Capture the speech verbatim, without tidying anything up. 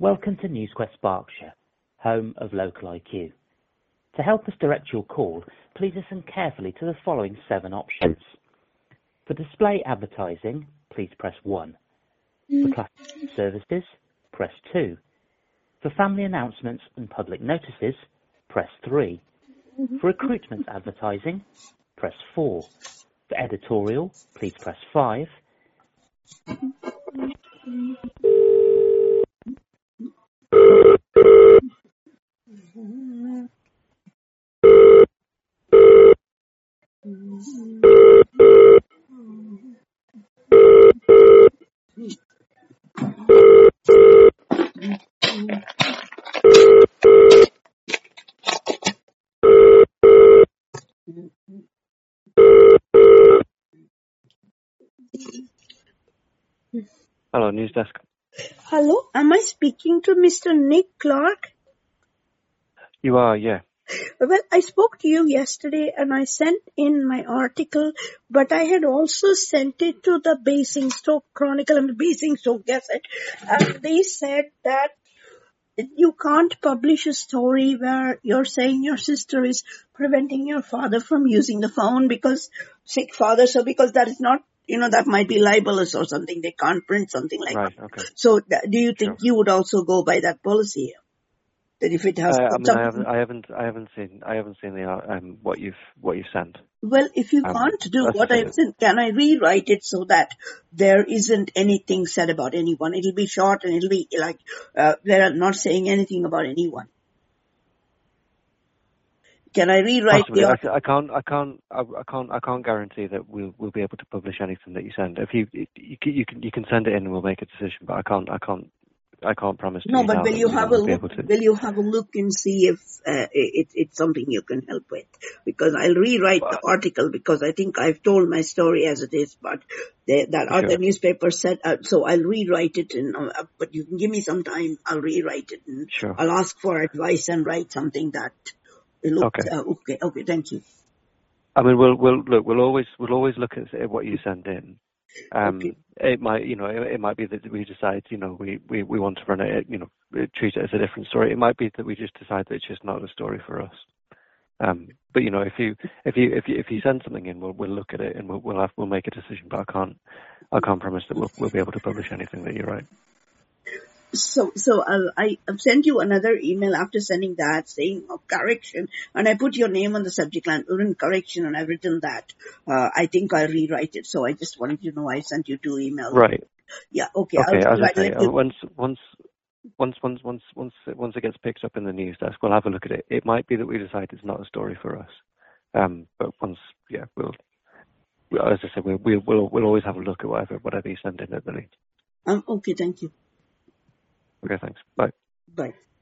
Welcome to NewsQuest Berkshire, home of local I Q. To help us direct your call, please listen carefully to the following seven options. For display advertising, please press one. For customer services, press two. For family announcements and public notices, press three. For recruitment advertising, press four. For editorial, please press five. Hello, news desk. Hello, am I speaking to Mister Nick Clark? You are, yeah. Well, I spoke to you yesterday and I sent in my article, but I had also sent it to the Basingstoke Chronicle and the Basingstoke Gazette, and they said that you can't publish a story where you're saying your sister is preventing your father from using the phone because sick father, so because that is not, you know, that might be libelous or something. They can't print something like right, that. Okay. So th- do you think Sure. you would also go by that policy? That if it has Uh, I mean, something... I haven't, I haven't, I haven't seen, I haven't seen the uh, um what you've what you've sent. Well, if you Um, can't do that's what the I've thing. sent, can I rewrite it so that there isn't anything said about anyone? It'll be short and it'll be like, uh, they're not saying anything about anyone. Can I rewrite Possibly. the I, article? I can't, I can't, I, I can't, I can't guarantee that we'll we'll be able to publish anything that you send. If you you can you can, you can send it in and we'll make a decision, but I can't, I can't, I can't promise to No, you but now will that you you know, have a we'll be look? able to. Will you have a look and see if uh, it, it's something you can help with? Because I'll rewrite the article because I think I've told my story as it is, but they, that Sure. other newspaper said uh, so. I'll rewrite it, and uh, but you can give me some time. I'll rewrite it, and Sure. I'll ask for advice and write something that looks Okay. uh, okay. Okay, thank you. I mean, we'll we'll look. We'll always we'll always look at at what you send in. Um, Okay. it might, you know, it, it might be that we decide, you know, we, we, we want to run it, you know, treat it as a different story. It might be that we just decide that it's just not a story for us. Um, but you know, if you if you if you if you send something in, we'll we'll look at it and we'll we'll have we'll make a decision. But I can't I can't promise that we'll we'll be able to publish anything that you write. So, so I'll, I have sent you another email after sending that saying of correction, and I put your name on the subject line, urine correction, and I've written that. Uh, I think I'll rewrite it. So I just wanted you to know I sent you two emails. Right. Yeah. Okay. Okay. I'll, As I say, let you... once once once once once once once it gets picked up in the news desk, we'll have a look at it. It might be that we decide it's not a story for us. Um, but once, yeah, we'll. As I said, we'll we'll we'll always have a look at whatever whatever you send in at the least. Um. Okay. Thank you. Okay, thanks. Bye. Bye.